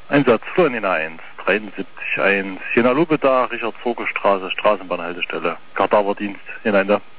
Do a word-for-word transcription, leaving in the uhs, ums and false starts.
Einsatz Florina eins, dreiundsiebzig eins, Jena Lubeda, Richard-Voge-Straße, Straßenbahnhaltestelle, Kadaverdienst, hinein da.